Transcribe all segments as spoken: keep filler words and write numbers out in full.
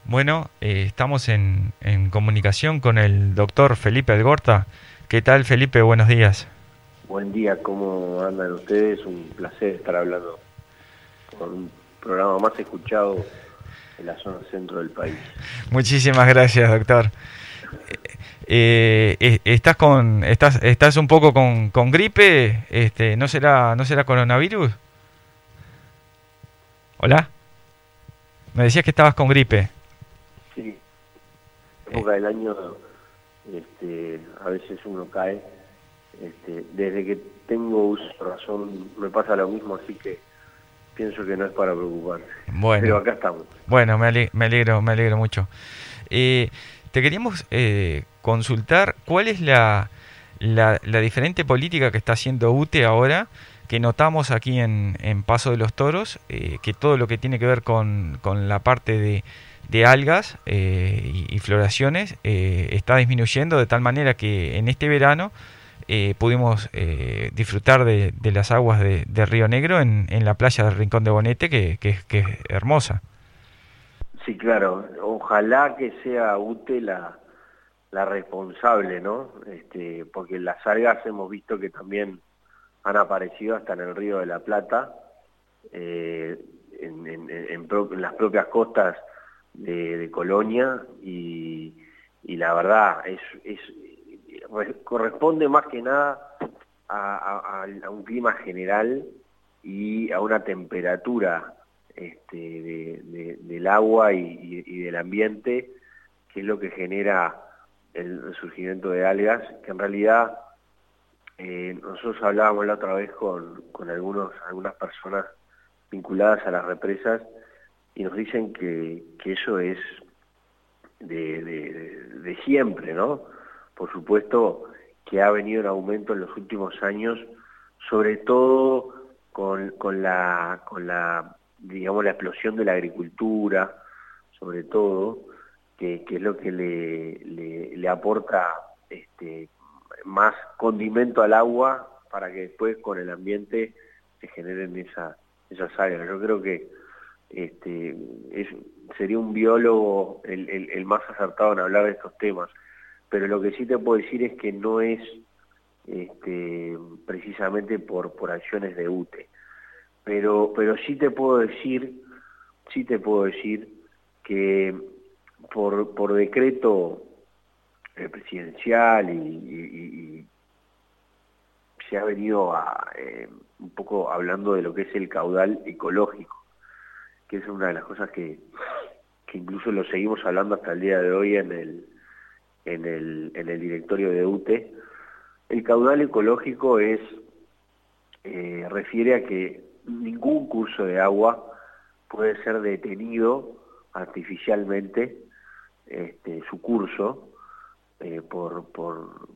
Bueno, eh, estamos en, en comunicación con el doctor Felipe Algorta. ¿Qué tal, Felipe? Buenos días. Buen día, ¿cómo andan ustedes? Un placer estar hablando con un programa más escuchado en la zona centro del país. Muchísimas gracias, doctor. Eh, eh, ¿estás con, estás, estás un poco con, con gripe? Este, ¿no será, no será coronavirus? ¿Hola? Me decías que estabas con gripe. Sí, Eh, época del año, este, a veces uno cae. Este, desde que tengo uso de razón me pasa lo mismo, así que pienso que no es para preocuparse. Pero bueno, acá estamos. bueno, me ale- me alegro, me alegro mucho. Eh, te queríamos eh, consultar cuál es la, la, la diferente política que está haciendo U T E ahora, que notamos aquí en, en Paso de los Toros, eh, que todo lo que tiene que ver con, con la parte de, de algas eh, y, y floraciones eh, está disminuyendo de tal manera que en este verano eh, pudimos eh, disfrutar de, de las aguas de, de Río Negro en, en la playa del Rincón de Bonete, que, que, que es hermosa. Sí, claro, ojalá que sea útil la, la responsable, ¿no? Este, porque las algas hemos visto que también han aparecido hasta en el Río de la Plata, eh, en, en, en, pro, en las propias costas de, de Colonia, y, y la verdad es, es corresponde más que nada a, a, a un clima general y a una temperatura este, de, de, del agua y, y, y del ambiente, que es lo que genera el surgimiento de algas, que en realidad eh, nosotros hablábamos la otra vez con, con algunos, algunas personas vinculadas a las represas, y nos dicen que, que eso es de, de, de siempre, ¿no? Por supuesto que ha venido en aumento en los últimos años, sobre todo con, con la, con la, digamos, la explosión de la agricultura, sobre todo, que, que es lo que le, le, le aporta este, más condimento al agua para que después con el ambiente se generen esa, esas algas. Yo creo que este, es, sería un biólogo el, el, el más acertado en hablar de estos temas, pero lo que sí te puedo decir es que no es este, precisamente por, por acciones de U T E, pero, pero sí te puedo decir, sí te puedo decir que por, por decreto eh, presidencial y, y, y se ha venido a, eh, un poco hablando de lo que es el caudal ecológico, que es una de las cosas que, que incluso lo seguimos hablando hasta el día de hoy en el, en el, en el directorio de U T E. El caudal ecológico es, eh, refiere a que ningún curso de agua puede ser detenido artificialmente, este, su curso, eh, por, por,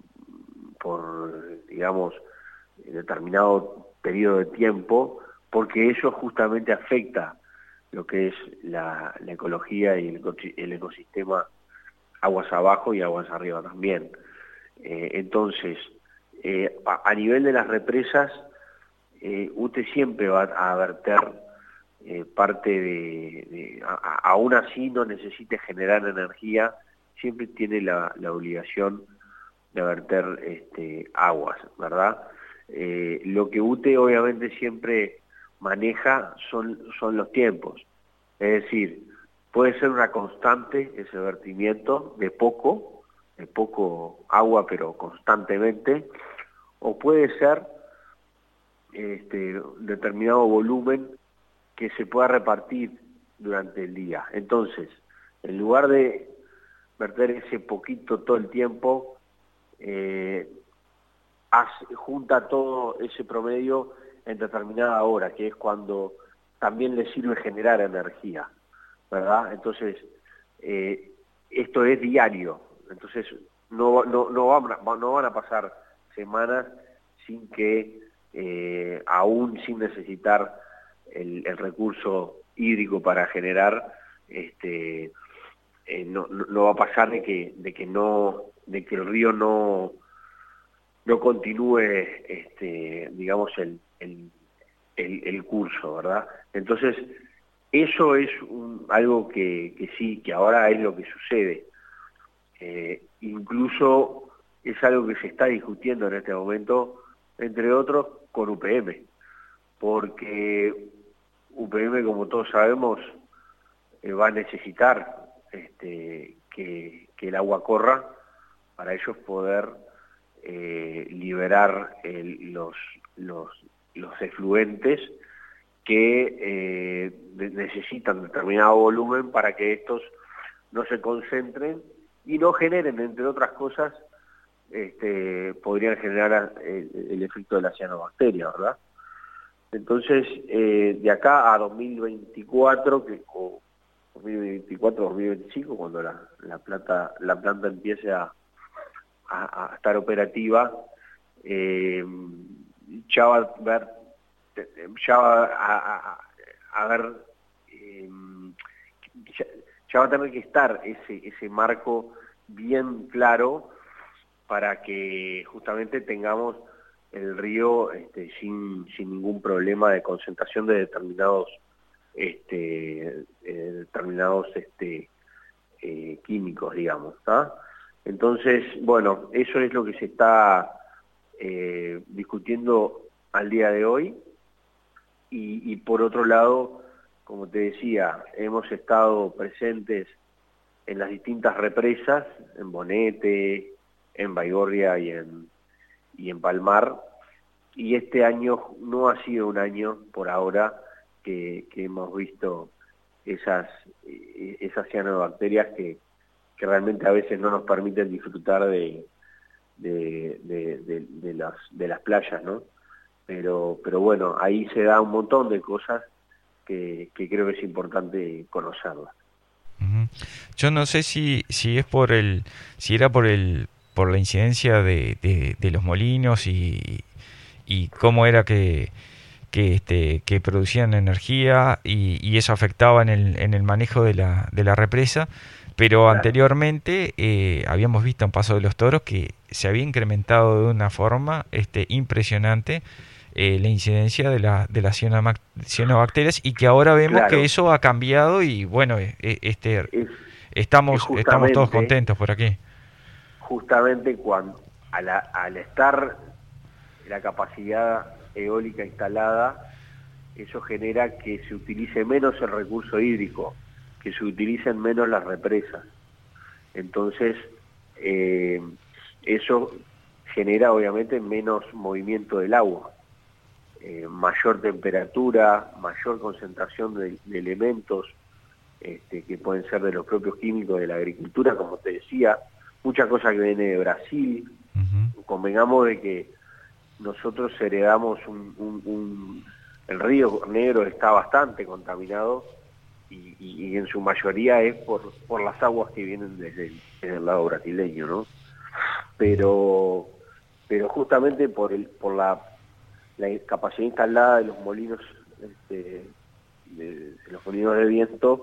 por, digamos, determinado periodo de tiempo, porque eso justamente afecta lo que es la, la ecología y el, el ecosistema aguas abajo y aguas arriba también. Eh, entonces, eh, a, a nivel de las represas, eh, U T E siempre va a verter eh, parte de, de a, a, aún así no necesite generar energía, siempre tiene la, la obligación de verter este, aguas, ¿verdad? Eh, lo que U T E obviamente siempre maneja son, son los tiempos, es decir, puede ser una constante ese vertimiento de poco, de poco agua pero constantemente, o puede ser este, determinado volumen que se pueda repartir durante el día. Entonces, en lugar de verter ese poquito todo el tiempo, eh, hace, junta todo ese promedio en determinada hora, que es cuando también le sirve generar energía, ¿verdad? Entonces, eh, esto es diario, entonces no, no, no, van, a, no van a pasar semanas sin que, eh, aún sin necesitar el, el recurso hídrico para generar, este, eh, no, no, no va a pasar de que, de que no, de que el río no no continúe, este, digamos, el, el, el, el curso, ¿verdad? Entonces, Eso es un, algo que, que sí, que ahora es lo que sucede. Eh, incluso es algo que se está discutiendo en este momento, entre otros, con U P M, porque U P M, como todos sabemos, eh, va a necesitar este, que, que el agua corra para ellos poder eh, liberar el, los, los, los efluentes que eh, de, necesitan determinado volumen para que estos no se concentren y no generen, entre otras cosas, este, podrían generar el, el efecto de la cianobacteria, ¿verdad? Entonces, eh, de acá a dos mil veinticuatro, que, o dos mil veinticuatro dos mil veinticinco, cuando la, la, planta, la planta empiece a, a, a estar operativa, eh, ya va a ver, ya va a, a, a ver, eh, ya, ya va a tener que estar ese, ese marco bien claro para que justamente tengamos el río este, sin, sin ningún problema de concentración de determinados este, eh, determinados este, eh, químicos, digamos, ¿tá? Entonces, bueno, eso es lo que se está eh, discutiendo al día de hoy y, y por otro lado, como te decía, hemos estado presentes en las distintas represas, en Bonete, en Baigorria y en, y en Palmar, y este año no ha sido un año, por ahora, que, que hemos visto esas, esas cianobacterias que, que realmente a veces no nos permiten disfrutar de, de, de, de, de, las, de las playas, ¿no? Pero, pero bueno, ahí se da un montón de cosas que, que creo que es importante conocerlas. Yo no sé si, si es por el, si era por el, por la incidencia de, de, de los molinos y, y cómo era que, que este, que producían energía y, y eso afectaba en el, en el manejo de la, de la represa, pero Claro. anteriormente eh, habíamos visto en Paso de los Toros que se había incrementado de una forma este, impresionante eh, la incidencia de, la, de las cianomac- cianobacterias y que ahora vemos que Claro, eso ha cambiado y bueno, eh, eh, este, es, es estamos, estamos todos justamente, contentos por aquí. justamente cuando, al, al estar la capacidad eólica instalada, eso genera que se utilice menos el recurso hídrico, que se utilicen menos las represas. Entonces, eh, eso genera obviamente menos movimiento del agua, eh, mayor temperatura, mayor concentración de, de elementos este, que pueden ser de los propios químicos de la agricultura, como te decía, mucha cosa que viene de Brasil. Uh-huh. Convengamos de que nosotros heredamos un, un, un el río Negro está bastante contaminado y, y, y en su mayoría es por, por las aguas que vienen desde el, desde el lado brasileño, ¿no? Pero, pero justamente por el, por la, la capacidad instalada de los molinos, este, de, de los molinos de viento,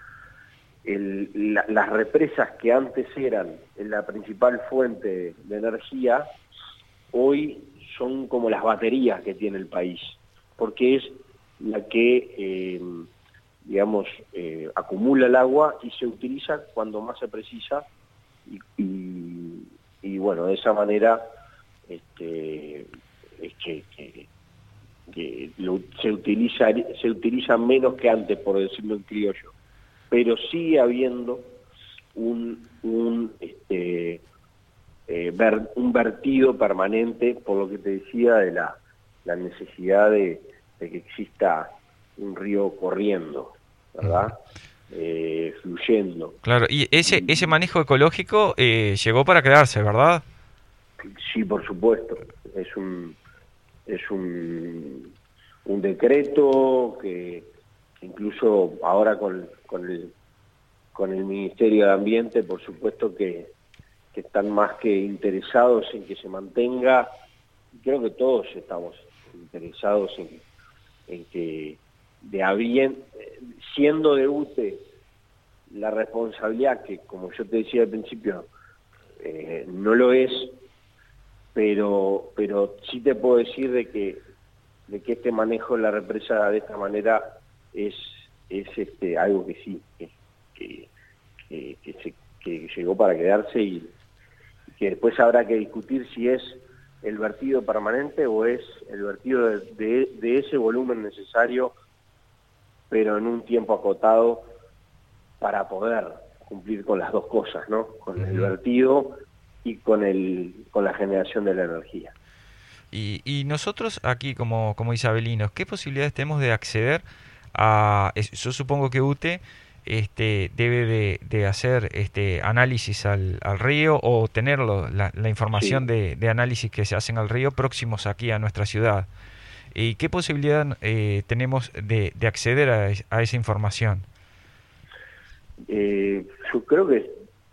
el, la, las represas que antes eran la principal fuente de energía, hoy son como las baterías que tiene el país, porque es la que, eh, digamos, eh, acumula el agua y se utiliza cuando más se precisa, y, y, y bueno, de esa manera este, es que, que, que lo, se, utiliza, se utiliza menos que antes, por decirlo en criollo, pero sigue habiendo un... un este, Eh, ver, un vertido permanente, por lo que te decía, de la, la necesidad de, de que exista un río corriendo, ¿verdad? Eh, fluyendo. Claro, y ese, Y, ese manejo ecológico eh, llegó para quedarse, ¿verdad? sí, por supuesto, es un, es un, un decreto que, que incluso ahora con, con, el, con el Ministerio de Ambiente, por supuesto que que están más que interesados en que se mantenga, creo que todos estamos interesados en, en que de a bien, siendo de U T E la responsabilidad que, como yo te decía al principio, eh, no lo es, pero pero sí te puedo decir de que de que este manejo de la represa de esta manera es es este, algo que sí, que, que, que, que, se, que llegó para quedarse y que después habrá que discutir si es el vertido permanente o es el vertido de, de, de ese volumen necesario, pero en un tiempo acotado para poder cumplir con las dos cosas, ¿no? Con el vertido y con, el, con la generación de la energía. Y, y nosotros aquí como, como isabelinos, ¿qué posibilidades tenemos de acceder a... es- Yo supongo que UTE este, debe de, de hacer este análisis al, al río o tenerlo, la, la Sí. información de, de análisis que se hacen al río próximos aquí a nuestra ciudad. ¿Y qué posibilidad eh, tenemos de, de acceder a, es- a esa información? Eh, yo creo que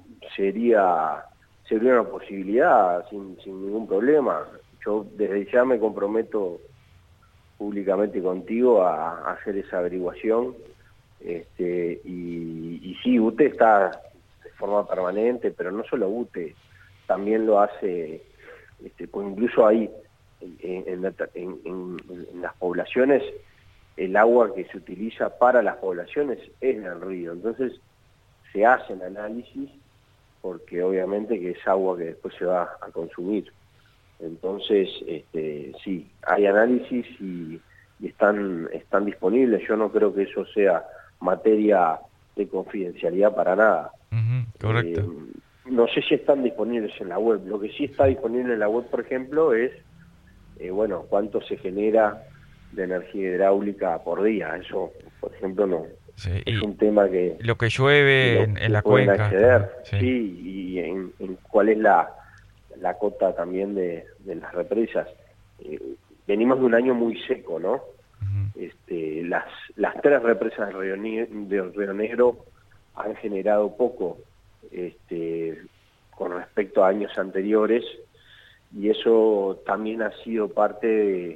sería, sería una posibilidad sin, sin ningún problema. Yo desde ya me comprometo públicamente contigo a, a hacer esa averiguación. Este, y, y sí, UTE está de forma permanente, pero no solo UTE, también lo hace, este, pues incluso ahí, en, en, la- en- en- en las poblaciones, el agua que se utiliza para las poblaciones es del río. Entonces se hacen análisis porque obviamente que es agua que después se va a consumir. Entonces, este, sí, hay análisis y, y están, están disponibles. Yo no creo que eso sea materia de confidencialidad para nada. Ujú, Eh, correcto. no sé si están disponibles en la web. Lo que sí está disponible en la web, por ejemplo, es, eh, bueno, cuánto se genera de energía hidráulica por día. Eso, por ejemplo, no Sí, es y un tema que, lo que que, llueve lo, en, en que la pueden cuenca acceder, también. Sí. sí, y en, en cuál es la, la cota también de, de las represas. Eh, venimos de un año muy seco, ¿no? Ujú. Este, las, las tres represas del Río, Ni- del Río Negro han generado poco este, con respecto a años anteriores, y eso también ha sido parte de,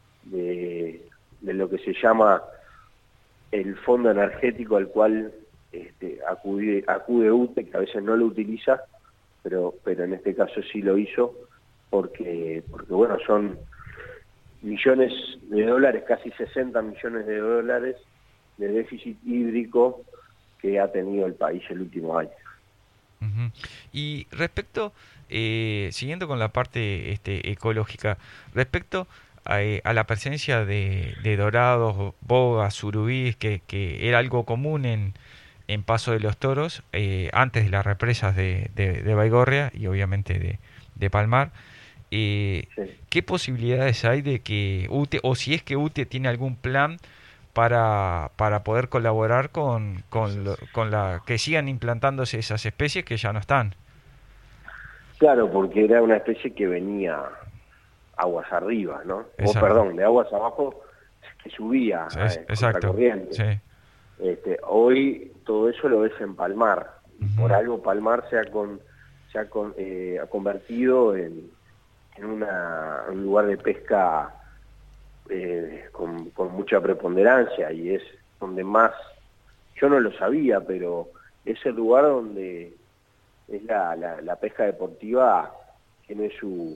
de, de lo que se llama el fondo energético al cual este, acude, acude UTE, que a veces no lo utiliza, pero, pero en este caso sí lo hizo, porque, porque bueno, son millones de dólares, casi sesenta millones de dólares de déficit hídrico que ha tenido el país el último año. Ujú. Y respecto, eh, siguiendo con la parte este, ecológica, respecto a, eh, a la presencia de, de dorados, bogas, surubíes, que, que era algo común en, en Paso de los Toros, eh, antes de las represas de, de, de Baigorria y obviamente de, de Palmar, eh, Sí. ¿qué posibilidades hay de que UTE, o si es que UTE tiene algún plan para, para poder colaborar con, con, lo- con la que sigan implantándose esas especies que ya no están? Claro, porque era una especie que venía aguas arriba, ¿no? O Exacto. perdón, de aguas abajo que subía Es- eh, exacto. contracorriente. Sí. Este, hoy todo eso lo ves en Palmar, y por Ujú. algo Palmar se ha, con, se ha, con, eh, ha convertido en, en una, un lugar de pesca eh, con, con mucha preponderancia, y es donde más, yo no lo sabía, pero es el lugar donde es la, la, la pesca deportiva tiene su,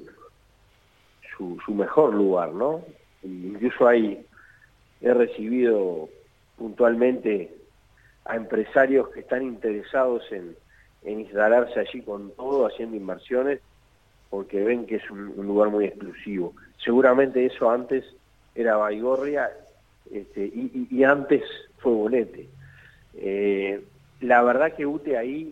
su, su mejor lugar, ¿no? Y incluso hay, he recibido puntualmente a empresarios que están interesados en, en instalarse allí con todo, haciendo inversiones, porque ven que es un, un lugar muy exclusivo. Seguramente eso antes era Baigorria, este, y, y, y antes fue Bonete. Eh, la verdad que UTE ahí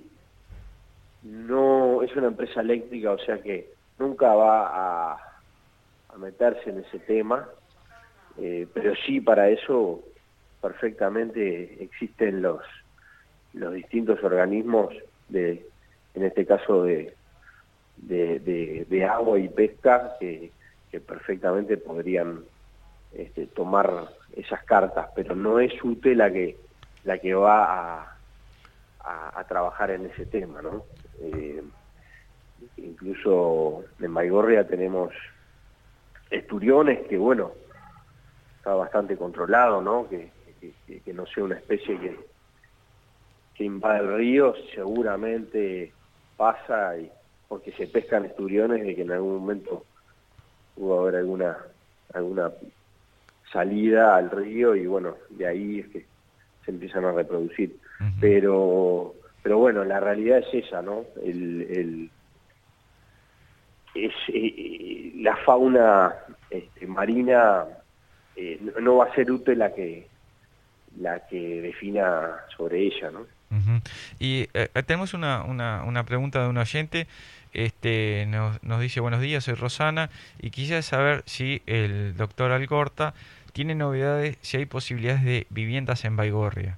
no es una empresa eléctrica, o sea que nunca va a, a meterse en ese tema, eh, pero sí para eso perfectamente existen los los distintos organismos de, en este caso de, de, de, de agua y pesca, que, que perfectamente podrían este, tomar esas cartas, pero no es UTE la que la que va a, a, a trabajar en ese tema, ¿no? Eh, incluso en Baigorria tenemos esturiones que, bueno, está bastante controlado, ¿no? Que, que, que no sea una especie que, que invade el río, seguramente pasa, y, porque se pescan esturiones de que en algún momento pudo haber alguna alguna salida al río, y bueno, de ahí es que se empiezan a reproducir. Uh-huh. Pero, pero bueno, la realidad es esa, ¿no? El, el, es, eh, la fauna este, marina eh, no, no va a ser útil la que, la que defina sobre ella, ¿no? Uh-huh. Y eh, tenemos una, una, una pregunta de un oyente. Este, nos, nos dice: buenos días, soy Rosana y quisiera saber si el doctor Algorta tiene novedades, si hay posibilidades de viviendas en Baigorria.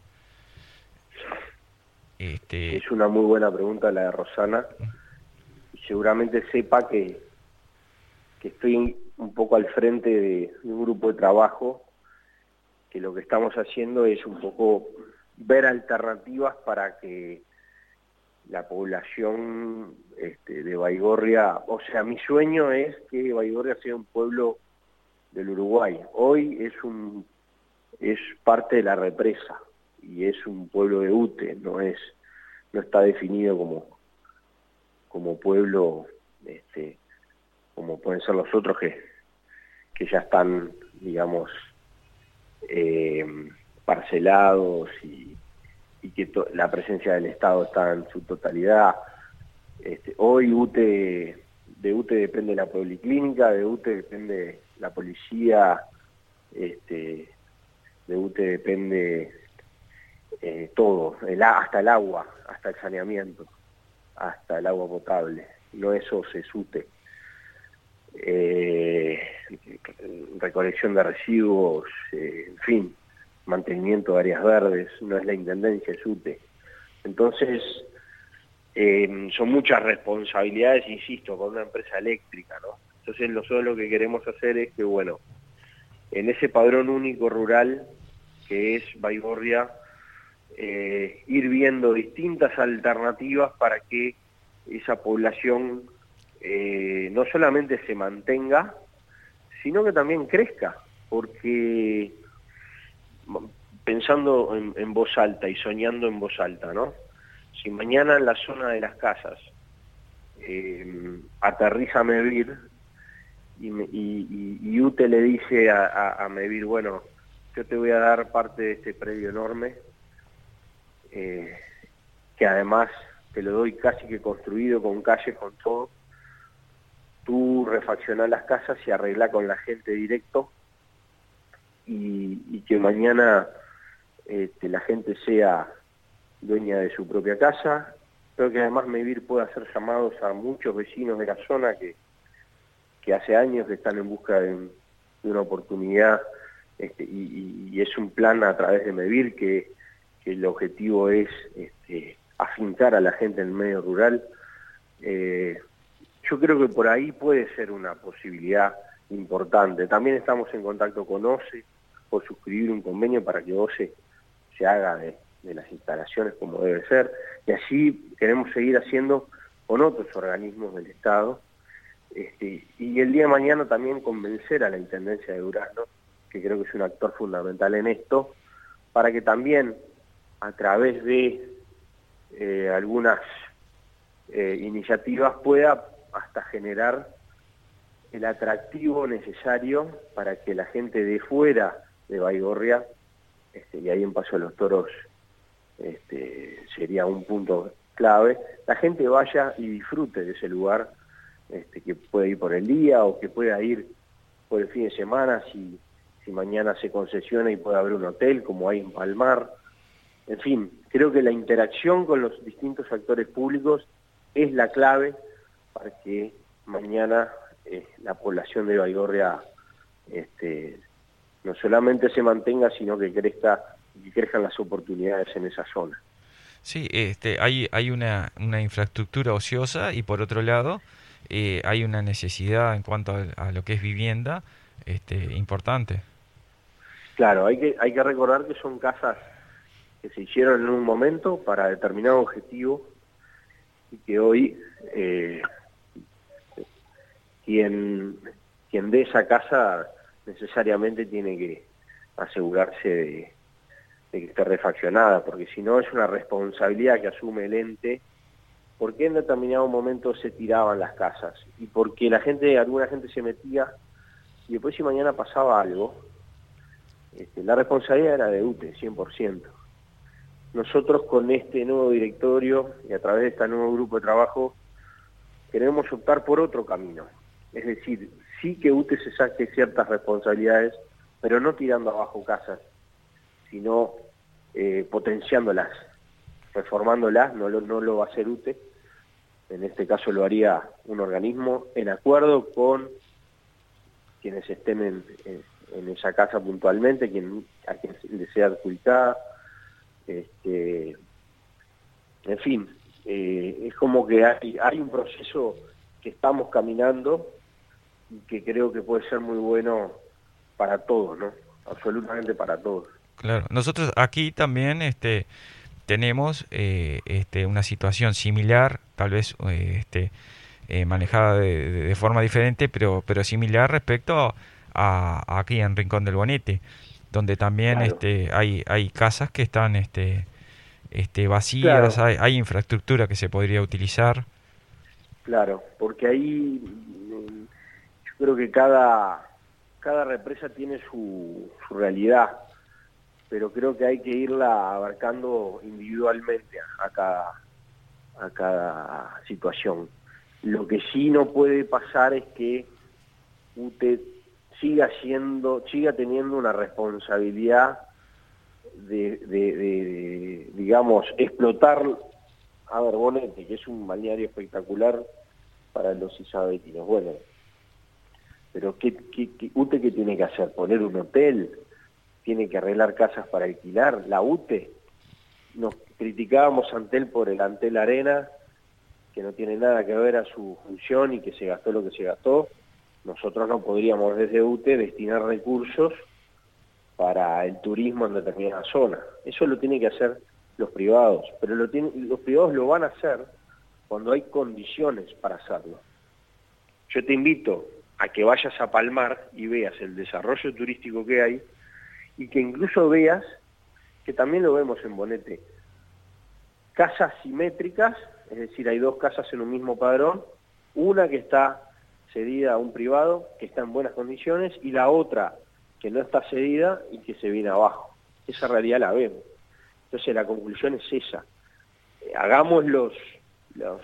Este... Es una muy buena pregunta la de Rosana, y seguramente sepa que, que estoy un poco al frente de, de un grupo de trabajo, que lo que estamos haciendo es un poco ver alternativas para que la población este, de Baigorria, o sea, mi sueño es que Baigorria sea un pueblo del Uruguay. Hoy es un es parte de la represa y es un pueblo de U T E, no es no está definido como como pueblo este como pueden ser los otros que que ya están, digamos, eh, parcelados y y que la presencia del Estado está en su totalidad. Este, hoy U T E, de U T E depende la policlínica, de U T E depende la policía, este, de U T E depende eh, todo, el, hasta el agua, hasta el saneamiento, hasta el agua potable. No eso es U T E. Eh, recolección de residuos, eh, en fin, mantenimiento de áreas verdes, no es la intendencia, es U T E. Entonces, eh, son muchas responsabilidades, insisto, con una empresa eléctrica, ¿no? Entonces nosotros lo que queremos hacer es que, bueno, en ese padrón único rural que es Baigorria, eh, ir viendo distintas alternativas para que esa población eh, no solamente se mantenga, sino que también crezca, porque pensando en, en voz alta y soñando en voz alta, ¿no? Si mañana en la zona de las casas eh, aterriza Mevir y, y, y U T E le dice a, a, a Mevir, bueno, yo te voy a dar parte de este predio enorme, eh, que además te lo doy casi que construido, con calles, con todo, tú refaccionás las casas y arreglá con la gente directo, y, y que mañana este, la gente sea dueña de su propia casa. Creo que además Mevir puede hacer llamados a muchos vecinos de la zona que, que hace años que están en busca de, un, de una oportunidad, este, y, y es un plan a través de Mevir que, que el objetivo es este, afincar a la gente en el medio rural. Eh, yo creo que por ahí puede ser una posibilidad importante. También estamos en contacto con O C E por suscribir un convenio para que O C E se haga de, de las instalaciones como debe ser, y así queremos seguir haciendo con otros organismos del Estado, este, y el día de mañana también convencer a la Intendencia de Durazno, que creo que es un actor fundamental en esto, para que también a través de eh, algunas eh, iniciativas pueda hasta generar el atractivo necesario para que la gente de fuera de Baigorria, este, y ahí en Paso de los Toros este, sería un punto clave, la gente vaya y disfrute de ese lugar, este, que puede ir por el día o que pueda ir por el fin de semana si, si mañana se concesiona y puede haber un hotel como hay en Palmar. En fin, creo que la interacción con los distintos actores públicos es la clave para que mañana eh, la población de Baigorria este, no solamente se mantenga, sino que crezca, que crezcan las oportunidades en esa zona. Sí, este, hay, hay una, una infraestructura ociosa y por otro lado eh, hay una necesidad en cuanto a, a lo que es vivienda este, importante. Claro, hay que, hay que recordar que son casas que se hicieron en un momento para determinado objetivo y que hoy eh, quien, quien dé esa casa necesariamente tiene que asegurarse de, de que esté refaccionada, porque si no es una responsabilidad que asume el ente, porque en determinado momento se tiraban las casas y porque la gente, alguna gente se metía y después si mañana pasaba algo, este, la responsabilidad era de U T E, cien por ciento. nosotros con este nuevo directorio y a través de este nuevo grupo de trabajo queremos optar por otro camino. Es decir, sí que U T E se saque ciertas responsabilidades, pero no tirando abajo casas, sino eh, potenciándolas, reformándolas. No lo, no lo va a hacer U T E, en este caso lo haría un organismo en acuerdo con quienes estén en, en, en esa casa puntualmente, quien, a quien le sea adjudicada. Este, en fin, eh, es como que hay, hay un proceso que estamos caminando y que creo que puede ser muy bueno para todos, ¿no? Absolutamente para todos. Claro, nosotros aquí también este, tenemos eh, este, una situación similar, tal vez eh, este, eh, manejada de, de- de forma diferente, pero, pero similar respecto a, a- aquí en Rincón del Bonete, donde también Claro, este, hay, hay casas que están este, este, vacías, claro, hay, hay infraestructura que se podría utilizar. claro, porque ahí mm, yo creo que cada, cada represa tiene su, su realidad, pero creo que hay que irla abarcando individualmente a, a cada, a cada situación. Lo que sí no puede pasar es que U T E siga siendo, siga teniendo una responsabilidad de, de, de, de, digamos, explotar a ver, Bonete, que es un balneario espectacular para los isabelinos. Bueno, pero ¿qué, qué, qué, U T E qué tiene que hacer? ¿Poner un hotel? ¿Tiene que arreglar casas para alquilar? La U T E, nos criticábamos ante él por el Antel Arena, que no tiene nada que ver a su función y que se gastó lo que se gastó. Nosotros no podríamos desde U T E destinar recursos para el turismo en determinada zona. Eso lo tienen que hacer los privados, pero lo tienen, los privados lo van a hacer cuando hay condiciones para hacerlo. Yo te invito a que vayas a Palmar y veas el desarrollo turístico que hay y que incluso veas, que también lo vemos en Bonete, casas simétricas, es decir, hay dos casas en un mismo padrón, una que está cedida a un privado, que está en buenas condiciones, y la otra que no está cedida y que se viene abajo. Esa realidad la vemos. Entonces la conclusión es esa. Eh, hagamos los, los,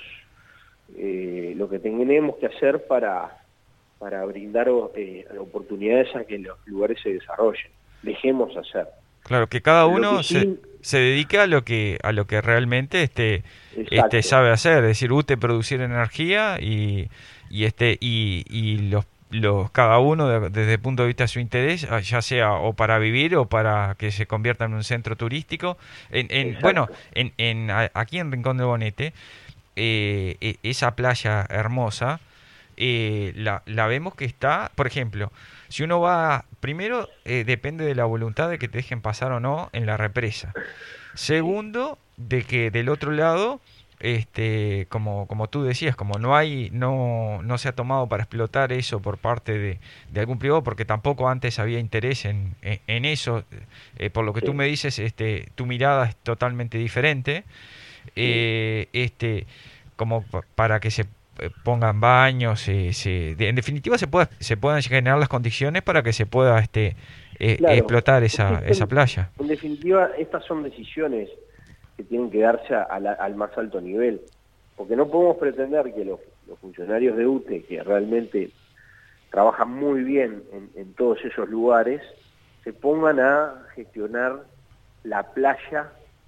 eh, lo que tenemos que hacer para, para brindar eh, oportunidades a que los lugares se desarrollen. Dejemos hacer. Claro, que cada Lo que uno se, sí, se dedique a lo que, a lo que realmente este, este exacto, sabe hacer, es decir, U T E producir energía y, y este, y, y los, los, cada uno de- desde el punto de vista de su interés, ah, ya sea o para vivir o para que se convierta en un centro turístico. En, en, bueno, exacto. en, en, a- aquí en Rincón de Bonete, eh, e- esa playa hermosa, eh, la, la vemos que está, por ejemplo, si uno va, primero eh, depende de la voluntad de que te dejen pasar o no en la represa. Sí, Segundo, de que del otro lado, este, como, como tú decías, como no hay, no, no se ha tomado para explotar eso por parte de, de algún privado, porque tampoco antes había interés en, en, en eso, eh, por lo que tú sí, me dices, este, tu mirada es totalmente diferente, sí. eh, este, como pa- para que se eh, pongan baños, se, se- de- en definitiva se pueda, se puedan generar las condiciones para que se pueda este, eh, Claro, explotar es que esa, esto, esa en, playa. en definitiva, estas son decisiones que tienen que darse a- a la- al más alto nivel, porque no podemos pretender que los, los funcionarios de U T E, que realmente trabajan muy bien en, en todos esos lugares, se pongan a gestionar la playa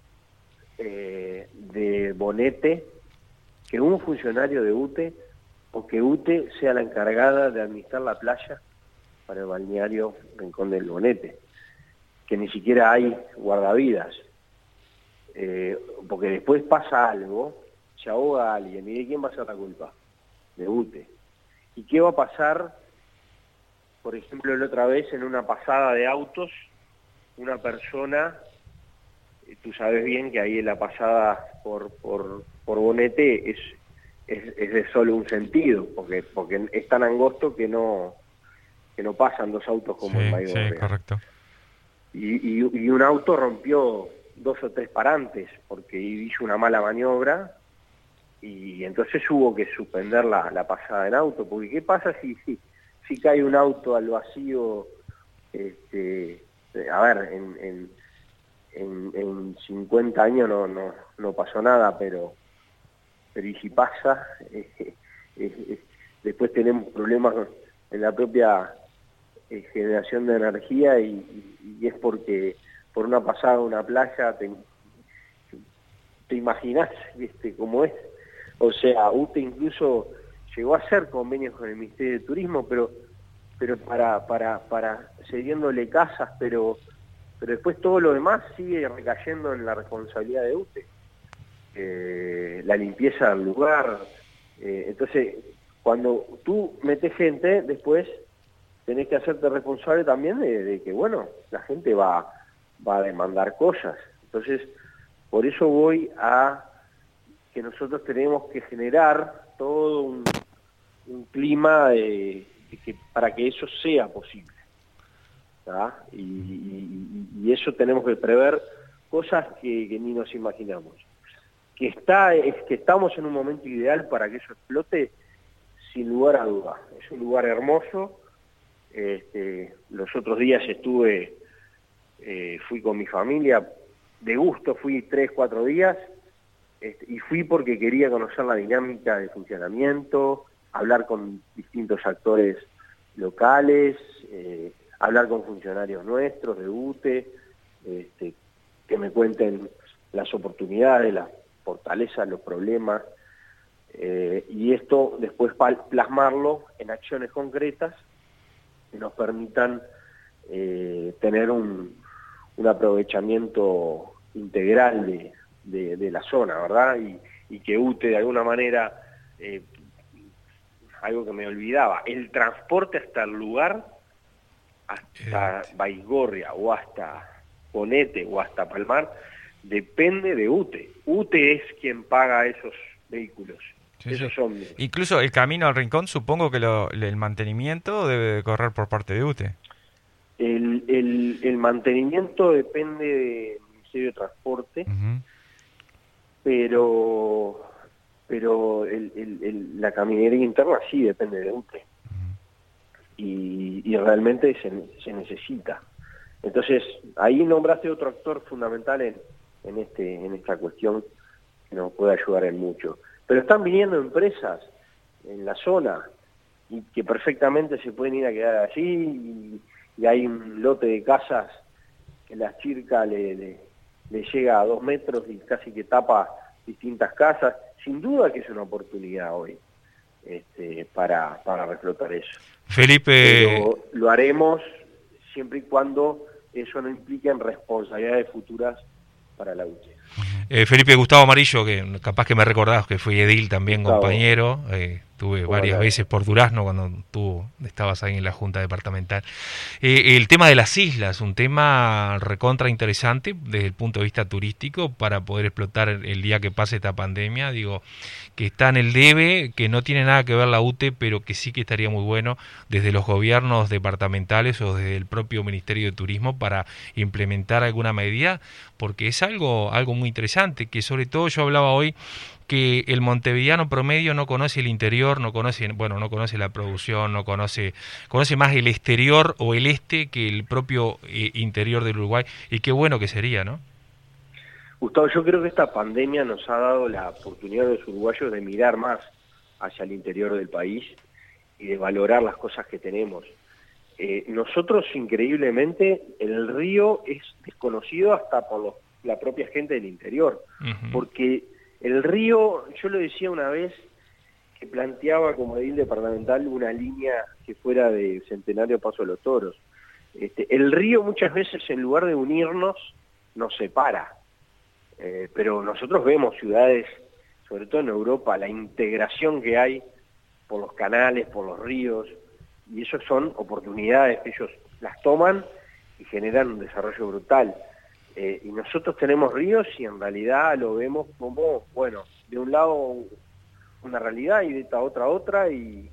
eh, de Bonete, que un funcionario de U T E o que U T E sea la encargada de administrar la playa para el balneario Rincón del Bonete, que ni siquiera hay guardavidas, eh, porque después pasa algo, se ahoga alguien, ¿y de quién va a ser la culpa? De U T E. ¿Y qué va a pasar, por ejemplo, la otra vez en una pasada de autos, una persona, eh, tú sabes bien que ahí en la pasada por, por, por Bonete es, es, es de solo un sentido, porque, porque es tan angosto que no, que no pasan dos autos como en Sí, sí, Baigorria. correcto. Y, y, y un auto rompió dos o tres parantes porque hizo una mala maniobra y entonces hubo que suspender la, la pasada en auto, porque ¿qué pasa si, si, si cae un auto al vacío? Este, a ver, en, en, en, en cincuenta años no, no, no pasó nada, pero, pero y si pasa, eh, eh, eh, después tenemos problemas en la propia eh, generación de energía y, y, y es porque por una pasada a una playa te, te imaginás, ¿viste? Cómo es. O sea, U T E incluso llegó a hacer convenios con el Ministerio de Turismo, pero pero para para para cediéndole casas, pero pero después todo lo demás sigue recayendo en la responsabilidad de U T E. Eh, la limpieza del lugar. Eh, entonces, cuando tú metes gente, después tenés que hacerte responsable también de, de que, bueno, la gente va, va a demandar cosas. Entonces, por eso voy a que nosotros tenemos que generar todo un, un clima de, de que, para que eso sea posible. Y, y, y eso tenemos que prever cosas que, que ni nos imaginamos. Que, está, es que estamos en un momento ideal para que eso explote, sin lugar a duda. Es un lugar hermoso. Este, los otros días estuve, eh, fui con mi familia, de gusto fui tres, cuatro días, este, y fui porque quería conocer la dinámica de funcionamiento, hablar con distintos actores locales, eh, hablar con funcionarios nuestros de U T E, este, que me cuenten las oportunidades, las fortalezas, los problemas, eh, y esto después plasmarlo en acciones concretas que nos permitan eh, tener un, un aprovechamiento integral de, de, de la zona, ¿verdad? Y, y que U T E de alguna manera, eh, algo que me olvidaba, el transporte hasta el lugar, hasta Baigorria o hasta Ponete o hasta Palmar, depende de U T E. U T E es quien paga esos vehículos. Sí, esos sí. Son... Incluso el camino al Rincón, supongo que lo, el mantenimiento debe de correr por parte de U T E. El, el, el mantenimiento depende del Ministerio de Transporte, uh-huh. pero pero el, el, el, la caminería interna sí depende de U T E. Uh-huh. y, y realmente se, se necesita. Entonces, ahí nombraste otro actor fundamental en, en, este, en esta cuestión que nos puede ayudar en mucho. Pero están viniendo empresas en la zona y que perfectamente se pueden ir a quedar allí, y, y hay un lote de casas que la chirca le, le, le llega a dos metros y casi que tapa distintas casas. Sin duda que es una oportunidad hoy este, para, para reflotar eso. Felipe... Pero lo haremos siempre y cuando eso no implique en responsabilidades futuras para la U T E. Eh, Felipe, Gustavo Amarillo, que capaz que me recordás que fui edil también, Gustavo, compañero, eh, tuve varias bueno, veces por Durazno cuando tú estabas ahí en la Junta Departamental. Eh, el tema de las islas, un tema recontra interesante desde el punto de vista turístico para poder explotar el día que pase esta pandemia, digo, que está en el debe, que no tiene nada que ver la U T E, pero que sí que estaría muy bueno desde los gobiernos departamentales o desde el propio Ministerio de Turismo para implementar alguna medida, porque es algo, algo muy interesante, que sobre todo yo hablaba hoy que el montevideano promedio no conoce el interior, no conoce, bueno, no conoce la producción, no conoce, conoce más el exterior o el este que el propio eh, interior del Uruguay, y qué bueno que sería, ¿no? Gustavo, yo creo que esta pandemia nos ha dado la oportunidad a los uruguayos de mirar más hacia el interior del país y de valorar las cosas que tenemos. Eh, nosotros, increíblemente, el río es desconocido hasta por los, la propia gente del interior, uh-huh. porque el río, yo lo decía una vez, que planteaba como edil departamental una línea que fuera de Centenario Paso de los Toros. Este, el río muchas veces, en lugar de unirnos, nos separa. Eh, pero nosotros vemos ciudades, sobre todo en Europa, la integración que hay por los canales, por los ríos, y eso son oportunidades que ellos las toman y generan un desarrollo brutal. Eh, y nosotros tenemos ríos y en realidad lo vemos como, bueno, de un lado una realidad y de esta otra otra, y,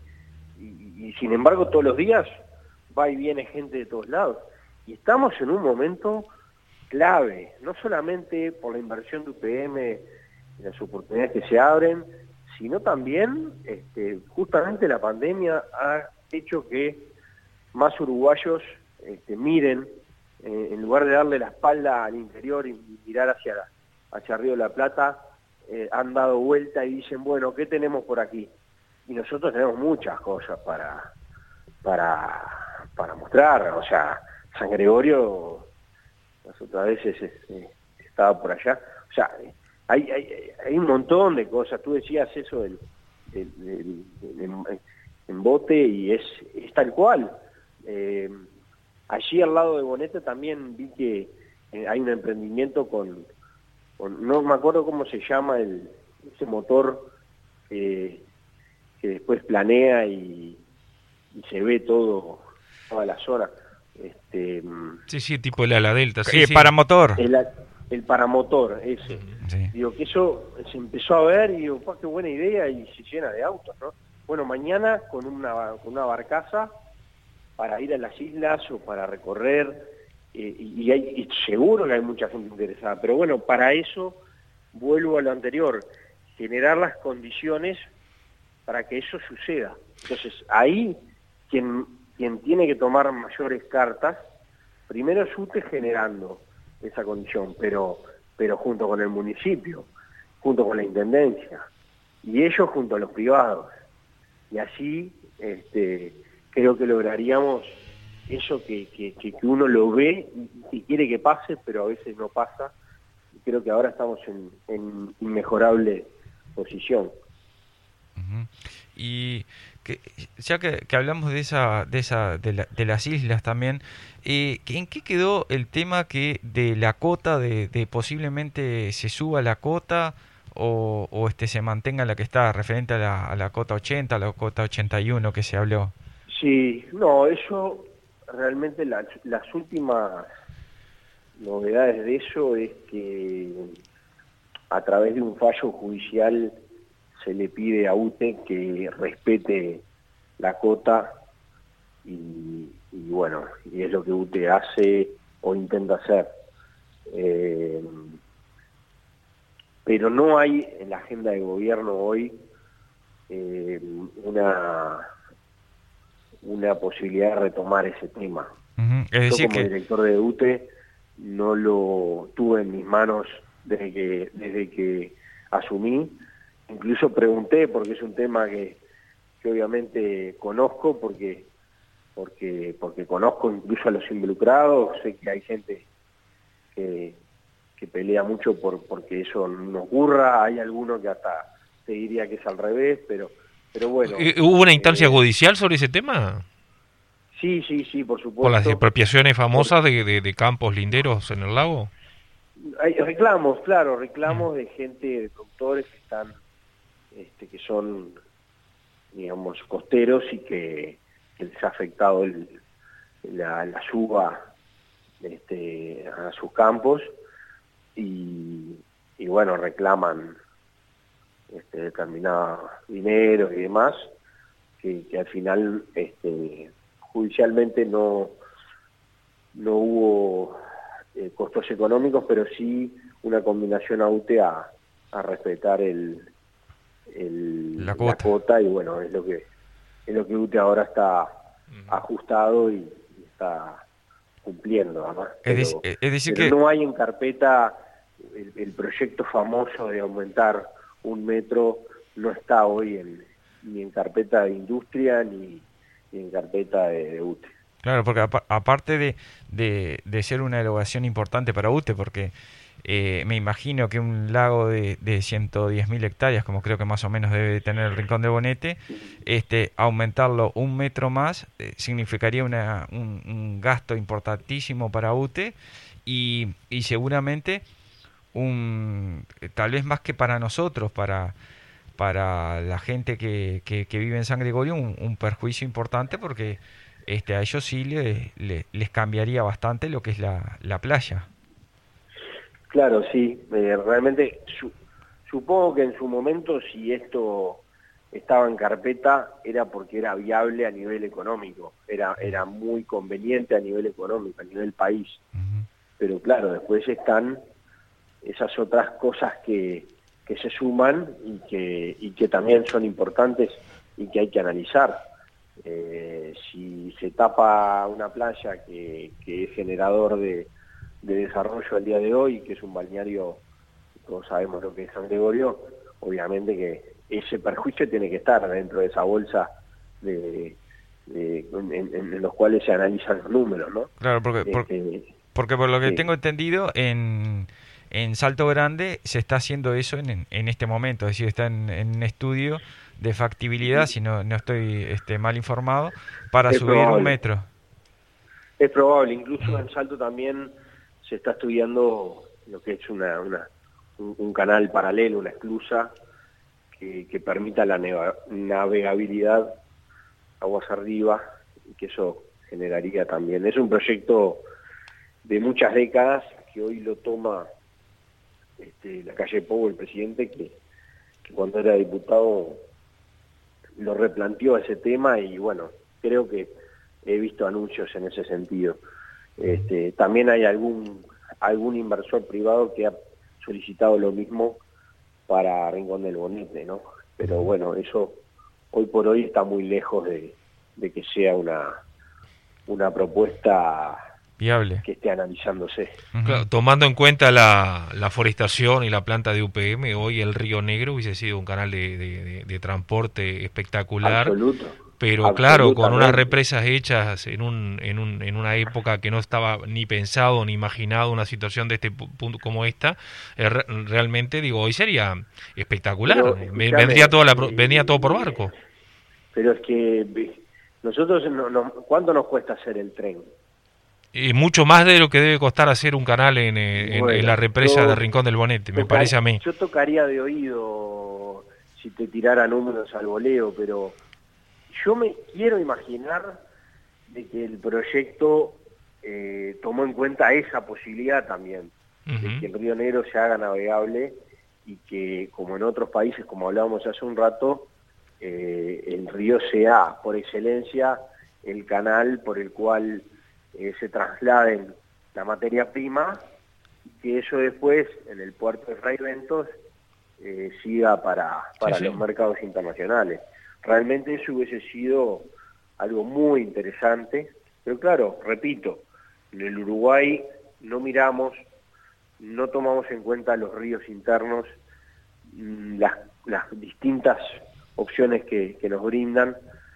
y, y sin embargo todos los días va y viene gente de todos lados. Y estamos en un momento clave, no solamente por la inversión de U P M y las oportunidades que se abren, sino también este, justamente la pandemia ha hecho que más uruguayos este, miren eh, en lugar de darle la espalda al interior y mirar hacia, la, hacia Río de la Plata, eh, han dado vuelta y dicen, bueno, ¿qué tenemos por aquí? Y nosotros tenemos muchas cosas para, para, para mostrar. O sea, San Gregorio, las otras veces eh, estaba por allá. O sea, hay, hay, hay un montón de cosas. Tú decías eso del, del, del, del embote y es, es tal cual. Eh, allí al lado de Bonete también vi que eh, hay un emprendimiento con, con, no me acuerdo cómo se llama el, ese motor eh, que después planea y, y se ve todo, toda la zona. Este, sí, sí, tipo el ala delta. Sí, sí, sí. paramotor. El, el paramotor, ese. Sí. Digo, que eso se empezó a ver y digo, ¡pah, qué buena idea! Y se llena de autos, ¿no? Bueno, mañana con una, con una barcaza para ir a las islas o para recorrer, eh, y, hay, y seguro que hay mucha gente interesada, pero bueno, para eso vuelvo a lo anterior, generar las condiciones para que eso suceda. Entonces, ahí quien, quien tiene que tomar mayores cartas, primero es UTE generando esa condición, pero, pero junto con el municipio, junto con la intendencia, y ellos junto a los privados. Y así este, creo que lograríamos eso que, que, que uno lo ve y, y quiere que pase, pero a veces no pasa. Y creo que ahora estamos en, en inmejorable posición. Uh-huh. Y que, ya que, que hablamos de esa, de esa, de, la, de las islas también, eh, ¿en qué quedó el tema que de la cota, de, de posiblemente se suba la cota o, o este se mantenga la que está referente a la, a la cota ochenta, a la cota ochenta y uno que se habló? Sí, no, eso realmente la, las últimas novedades de eso es que a través de un fallo judicial se le pide a UTE que respete la cota y, y bueno, y es lo que UTE hace o intenta hacer. Eh, pero no hay en la agenda de gobierno hoy eh, una, una posibilidad de retomar ese tema. Uh-huh. Es decir, Yo como que... director de UTE no lo tuve en mis manos desde que, desde que asumí. Incluso pregunté, porque es un tema que, que obviamente conozco, porque, porque, porque conozco incluso a los involucrados, sé que hay gente que, que pelea mucho por porque eso no ocurra, hay alguno que hasta te diría que es al revés, pero, pero bueno. ¿Hubo una instancia eh, judicial sobre ese tema? Sí, sí, sí, por supuesto. ¿Por las expropiaciones famosas de, de, de campos linderos en el lago? Hay reclamos, claro, reclamos mm. de gente, de productores que están Este, que son, digamos, costeros y que, que les ha afectado el, la, la suba este, a sus campos y, y bueno, reclaman este, determinado dinero y demás, que, que al final este, judicialmente no, no hubo eh, costos económicos, pero sí una combinación a UTE a, a respetar el El, la, cuota. la cuota y bueno, es lo que es lo que UTE ahora está uh-huh. ajustado y, y está cumpliendo además. Es, pero, de, es decir pero que no hay en carpeta el, el proyecto famoso de aumentar un metro, no está hoy en, ni en carpeta de industria ni, ni en carpeta de, de UTE. Claro, porque apa- aparte de, de, de ser una erogación importante para UTE, porque Eh, me imagino que un lago de, de ciento diez mil hectáreas, como creo que más o menos debe tener el Rincón de Bonete, este, aumentarlo un metro más eh, significaría una, un, un gasto importantísimo para UTE y, y seguramente un tal vez más que para nosotros, para, para la gente que, que, que vive en San Gregorio, un, un perjuicio importante porque este, a ellos sí le, le, les cambiaría bastante lo que es la, la playa. Claro, sí, eh, realmente su, supongo que en su momento si esto estaba en carpeta era porque era viable a nivel económico, era, era muy conveniente a nivel económico, a nivel país. Uh-huh. Pero claro, después están esas otras cosas que, que se suman y que, y que también son importantes y que hay que analizar. Eh, si se tapa una playa que, que es generador de, de desarrollo al día de hoy, que es un balneario, todos sabemos lo que es San Gregorio, obviamente que ese perjuicio tiene que estar dentro de esa bolsa de, de en, en, en los cuales se analizan los números, ¿no? Claro, porque, por, Este, porque por lo que sí. tengo entendido, en, en Salto Grande se está haciendo eso en, en este momento, es decir, está en, en un estudio de factibilidad, si no, no estoy este, mal informado, para Es subir un probable. metro. Es probable, incluso en Salto también se está estudiando lo que es una, una un, un canal paralelo, una esclusa que, que permita la neva, navegabilidad aguas arriba, y que eso generaría también. Es un proyecto de muchas décadas que hoy lo toma este, la calle Pou, el presidente, que, que cuando era diputado lo replanteó ese tema y bueno, creo que he visto anuncios en ese sentido. Este, también hay algún algún inversor privado que ha solicitado lo mismo para Rincón del Bonete, ¿no? Pero bueno, eso hoy por hoy está muy lejos de, de que sea una una propuesta Viable. que esté analizándose. Uh-huh. Claro, tomando en cuenta la, la forestación y la planta de U P M, hoy el Río Negro hubiese sido un canal de, de, de, de transporte espectacular. Absoluto. Pero claro, con unas represas hechas en un, en un en una época que no estaba ni pensado ni imaginado una situación de este punto como esta, eh, realmente digo, hoy sería espectacular. Pero, vendría toda la, eh, vendría todo por barco. Pero es que nosotros, no, no, ¿cuánto nos cuesta hacer el tren? Y mucho más de lo que debe costar hacer un canal en, en, bueno, en la represa yo, de Rincón del Bonete, me tocar, parece a mí. Yo tocaría de oído si te tirara números al voleo, pero yo me quiero imaginar de que el proyecto eh, tomó en cuenta esa posibilidad también, uh-huh. de que el Río Negro se haga navegable y que, como en otros países, como hablábamos hace un rato, eh, el río sea, por excelencia, el canal por el cual eh, se trasladen la materia prima y que eso después, en el puerto de Fray Ventos, eh, siga para, para sí, los sí. mercados internacionales. Realmente eso hubiese sido algo muy interesante, pero claro, repito, en el Uruguay no miramos, no tomamos en cuenta los ríos internos, las, las distintas opciones que, que nos brindan,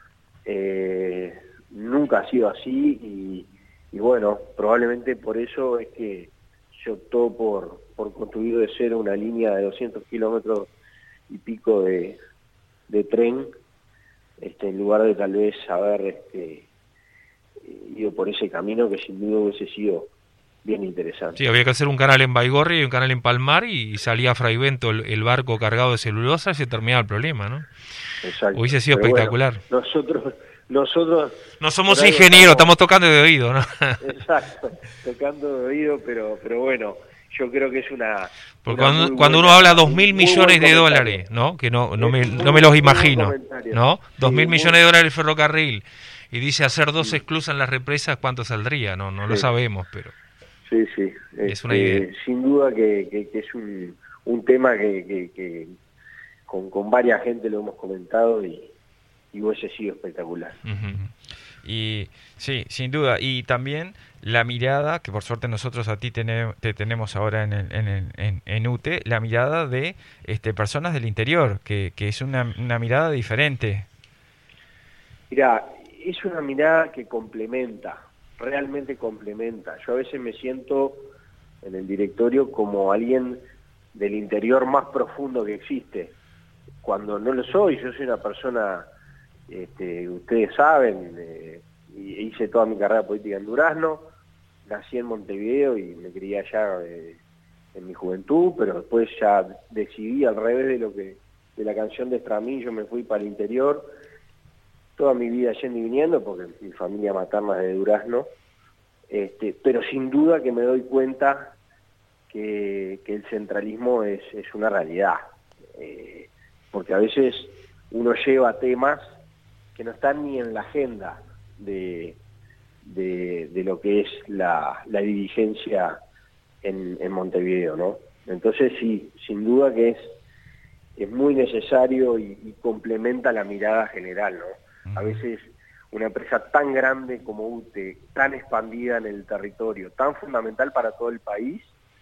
eh, nunca ha sido así y, y bueno, probablemente por eso es que se optó por, por construir de cero una línea de doscientos kilómetros y pico de, de tren, Este, en lugar de tal vez haber este, ido por ese camino que sin duda hubiese sido bien interesante. Sí, había que hacer un canal en Baigorria y un canal en Palmar y salía a Fraivento el, el barco cargado de celulosa y se terminaba el problema, ¿no? Exacto. Hubiese sido Pero espectacular. Bueno, nosotros, nosotros... No somos ingenieros, estamos... estamos tocando de oído, ¿no? Exacto, tocando de oído, pero, pero bueno, yo creo que es una... Porque cuando, cuando uno habla dos mil millones de dólares, ¿no? Que no, no, me, no me los imagino, ¿no? Dos mil millones de dólares el ferrocarril y dice hacer dos sí. esclusas en las represas, ¿cuánto saldría? No, no sí. lo sabemos, pero sí, sí. es este, una idea. Sin duda que, que, que es un, un tema que, que, que con, con varias gente lo hemos comentado y, y hubiese sido espectacular. Uh-huh. Y sí, sin duda. Y también la mirada, que por suerte nosotros a ti tene, te tenemos ahora en, el, en, el, en, en U T E, la mirada de este, personas del interior, que, que es una, una mirada diferente. Mirá, es una mirada que complementa, realmente complementa. Yo a veces me siento en el directorio como alguien del interior más profundo que existe. Cuando no lo soy, yo soy una persona... Este, ustedes saben, eh, hice toda mi carrera política en Durazno, nací en Montevideo y me crié allá eh, en mi juventud, pero después ya decidí al revés de lo que de la canción de Estramillo, me fui para el interior, toda mi vida yendo y viniendo, porque mi familia materna es de Durazno, este, pero sin duda que me doy cuenta que, que el centralismo es, es una realidad, eh, porque a veces uno lleva temas que no están ni en la agenda de, de, de lo que es la, la dirigencia en, en Montevideo, ¿no? Entonces sí, sin duda que es, es muy necesario y, y complementa la mirada general, ¿no? A veces una empresa tan grande como UTE, tan expandida en el territorio, tan fundamental para todo el país,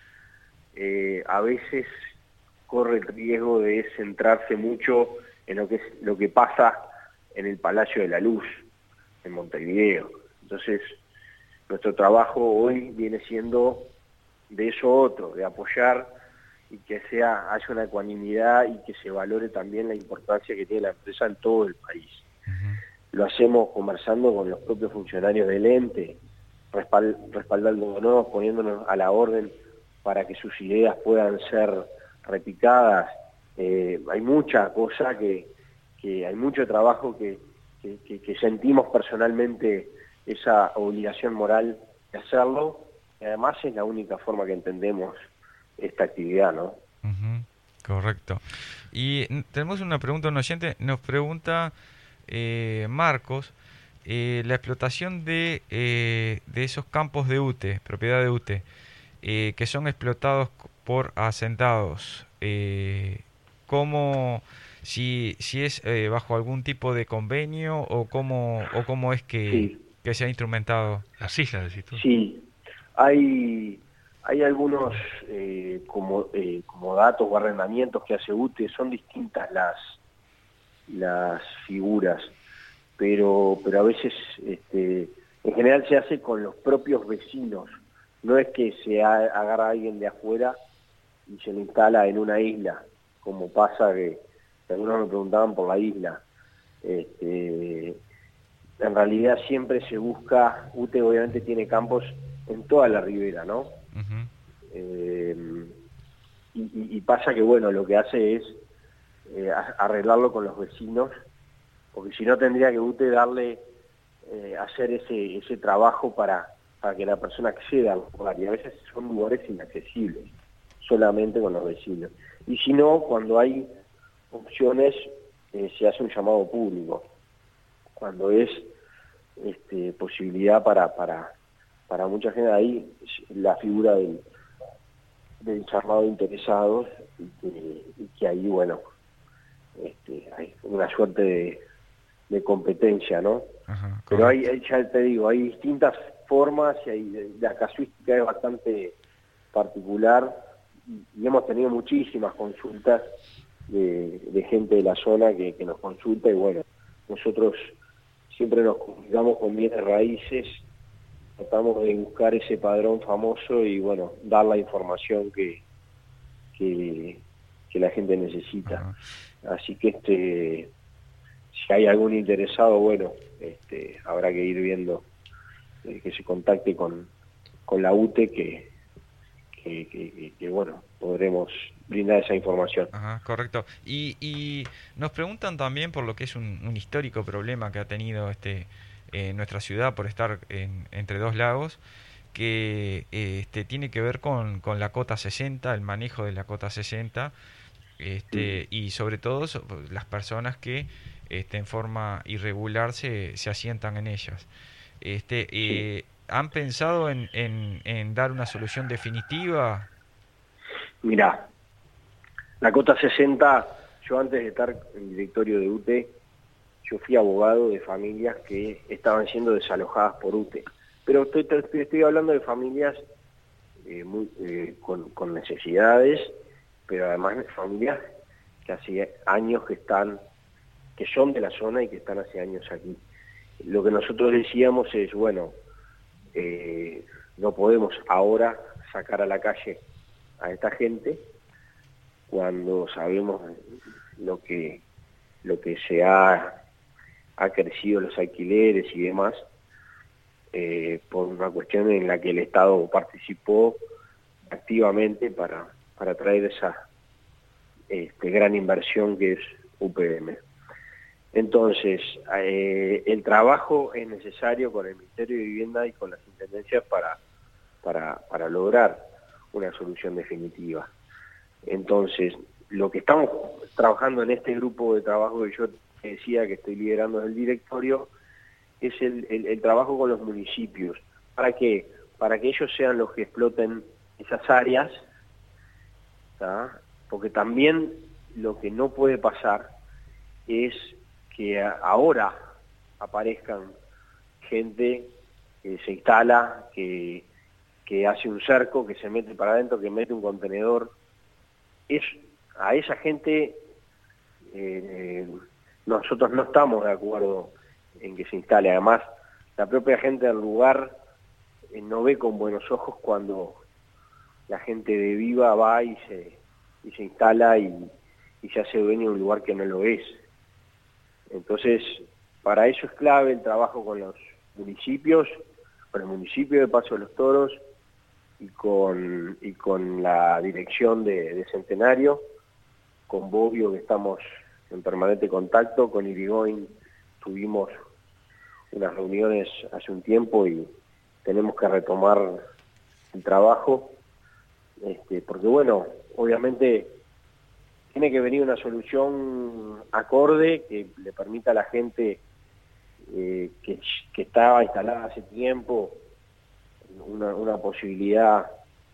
eh, a veces corre el riesgo de centrarse mucho en lo que es lo que pasa en el Palacio de la Luz, en Montevideo. Entonces, nuestro trabajo hoy viene siendo de eso otro, de apoyar y que sea haya una ecuanimidad y que se valore también la importancia que tiene la empresa en todo el país. Uh-huh. Lo hacemos conversando con los propios funcionarios del ente, respald, respaldándonos, poniéndonos a la orden para que sus ideas puedan ser repicadas. Eh, hay mucha cosa que, que hay mucho trabajo que, que, que, que sentimos personalmente esa obligación moral de hacerlo, y además es la única forma que entendemos esta actividad, ¿no? Uh-huh. Correcto. Y tenemos una pregunta, un oyente nos pregunta, eh, Marcos, eh, la explotación de, eh, de esos campos de UTE, propiedad de UTE, eh, que son explotados por asentados, eh, ¿cómo, si, si es eh, bajo algún tipo de convenio o cómo, o cómo es que, sí. que se ha instrumentado? Las islas, decís tú. Sí, hay, hay algunos eh, como, eh, como datos o arrendamientos que hace UTE, son distintas las, las figuras, pero, pero a veces este, en general se hace con los propios vecinos, no es que se ha, agarra a alguien de afuera y se lo instala en una isla, como pasa que, que algunos me preguntaban por la isla. Este, en realidad siempre se busca, UTE obviamente tiene campos en toda la ribera, ¿no? Uh-huh. Eh, y, y, y pasa que, bueno, lo que hace es eh, arreglarlo con los vecinos, porque si no tendría que UTE darle, eh, hacer ese, ese trabajo para, para que la persona acceda al lugar, y a veces son lugares inaccesibles, solamente con los vecinos. Y si no, cuando hay opciones, eh, se hace un llamado público, cuando es este, posibilidad para, para, para mucha gente, ahí la figura del, del llamado de interesados, y que, y que ahí, bueno, este, hay una suerte de, de competencia, ¿no? Ajá, pero hay, hay, ya te digo, hay distintas formas y hay, la casuística es bastante particular y, y hemos tenido muchísimas consultas de, de gente de la zona que, que nos consulta, y bueno, nosotros siempre nos comunicamos con bienes raíces, tratamos de buscar ese padrón famoso y bueno, dar la información que, que, que la gente necesita. Uh-huh. Así que este si hay algún interesado, bueno, este, habrá que ir viendo eh, que se contacte con, con la UTE, que, que, que, que, bueno, podremos brindar esa información. Ajá, correcto. Y, y nos preguntan también por lo que es un, un histórico problema que ha tenido este eh, nuestra ciudad por estar en, entre dos lagos, que eh, este, tiene que ver con, con la cota sesenta, el manejo de la cota sesenta, este, y sobre todo las personas que este, en forma irregular se, se asientan en ellas. Este, eh, ¿Han pensado en, en, en dar una solución definitiva? Mirá, la cota sesenta, yo antes de estar en el directorio de UTE, yo fui abogado de familias que estaban siendo desalojadas por UTE. Pero estoy, estoy hablando de familias eh, muy, eh, con, con necesidades, pero además de familias que hace años que están, que son de la zona y que están hace años aquí. Lo que nosotros decíamos es, bueno, eh, no podemos ahora sacar a la calle a esta gente cuando sabemos lo que lo que se ha, ha crecido los alquileres y demás, eh, por una cuestión en la que el Estado participó activamente para, para traer esa este, gran inversión que es U P M. Entonces, eh, el trabajo es necesario con el Ministerio de Vivienda y con las intendencias para, para, para lograr una solución definitiva. Entonces, lo que estamos trabajando en este grupo de trabajo que yo decía que estoy liderando en el directorio es el, el, el trabajo con los municipios. ¿Para qué? Para que ellos sean los que exploten esas áreas, ¿tá? Porque también lo que no puede pasar es que ahora aparezcan gente que se instala, que, que hace un cerco, que se mete para adentro, que mete un contenedor. Es, a esa gente eh, nosotros no estamos de acuerdo en que se instale. Además, la propia gente del lugar eh, no ve con buenos ojos cuando la gente de Viva va y se, y se instala y, y se hace dueño de un lugar que no lo es. Entonces, para eso es clave el trabajo con los municipios, con el municipio de Paso de los Toros y con, y con la dirección de, de Centenario, con Bobbio, que estamos en permanente contacto, con Irigoyen tuvimos unas reuniones hace un tiempo y tenemos que retomar el trabajo, este, porque bueno, obviamente tiene que venir una solución acorde que le permita a la gente eh, que, que estaba instalada hace tiempo una, una posibilidad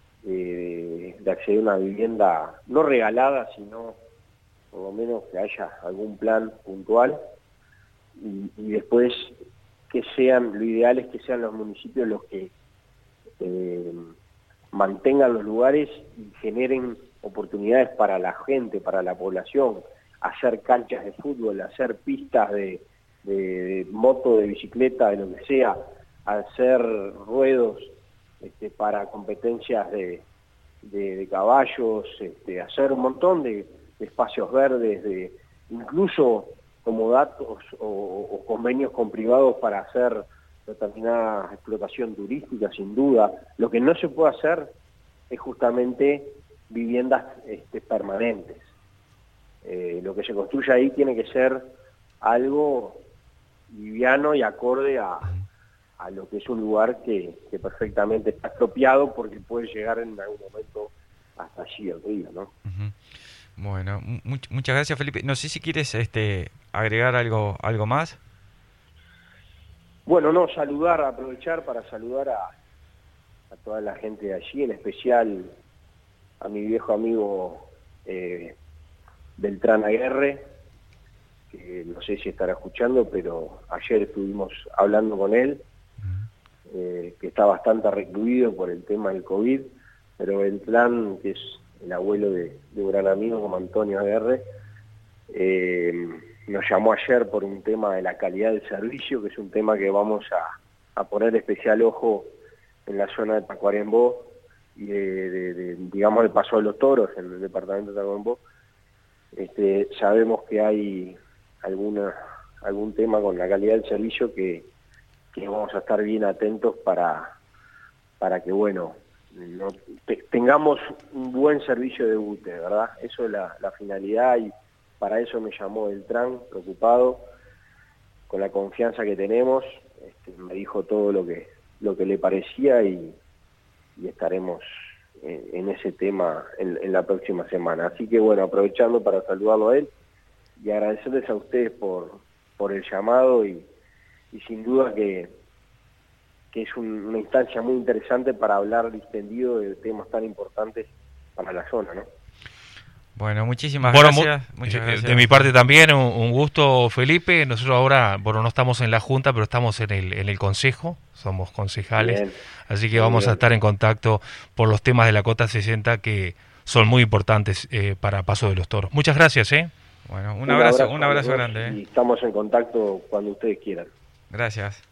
eh, de acceder a una vivienda no regalada, sino por lo menos que haya algún plan puntual y, y después que sean, lo ideal es que sean los municipios los que eh, mantengan los lugares y generen oportunidades para la gente, para la población, hacer canchas de fútbol, hacer pistas de, de, de moto, de bicicleta, de lo que sea, hacer ruedos este, para competencias de, de, de caballos, este, hacer un montón de, de espacios verdes, de incluso como datos o, o convenios con privados para hacer determinada explotación turística, sin duda. Lo que no se puede hacer es justamente viviendas este, permanentes. Eh, lo que se construye ahí tiene que ser algo liviano y acorde a, a lo que es un lugar que, que perfectamente está expropiado porque puede llegar en algún momento hasta allí el río, ¿no? Uh-huh. Bueno, much, muchas gracias, Felipe. No sé si quieres este, agregar algo, algo más. Bueno, no, saludar, aprovechar para saludar a, a toda la gente de allí, en especial a mi viejo amigo eh, Beltrán Aguerre, que no sé si estará escuchando, pero ayer estuvimos hablando con él, eh, que está bastante recluido por el tema del COVID, pero Beltrán, que es el abuelo de, de un gran amigo como Antonio Aguerre, eh, nos llamó ayer por un tema de la calidad del servicio, que es un tema que vamos a, a poner especial ojo en la zona de Tacuarembó y de, de, de, digamos, el Paso de los Toros, en el departamento de Tacuarembó. Este, sabemos que hay alguna algún tema con la calidad del servicio que, que vamos a estar bien atentos para, para que, bueno, no, te, tengamos un buen servicio de U T E, ¿verdad? Eso es la, la finalidad y para eso me llamó Beltrán, preocupado, con la confianza que tenemos, este, me dijo todo lo que, lo que le parecía y, y estaremos en, en ese tema en, en la próxima semana. Así que bueno, aprovechando para saludarlo a él y agradecerles a ustedes por, por el llamado y, y sin duda que, que es un, una instancia muy interesante para hablar distendido de temas tan importantes para la zona, ¿no? Bueno, muchísimas bueno, gracias. Mu Muchas gracias. De mi parte también, un, un gusto, Felipe. Nosotros ahora, bueno, no estamos en la Junta, pero estamos en el, en el Consejo, somos concejales, bien, así que vamos bien. a estar en contacto por los temas de la Cota sesenta que son muy importantes eh, para Paso de los Toros. Muchas gracias, ¿eh? Bueno, un, un abrazo, abrazo, un abrazo grande. Y estamos en contacto cuando ustedes quieran. Gracias.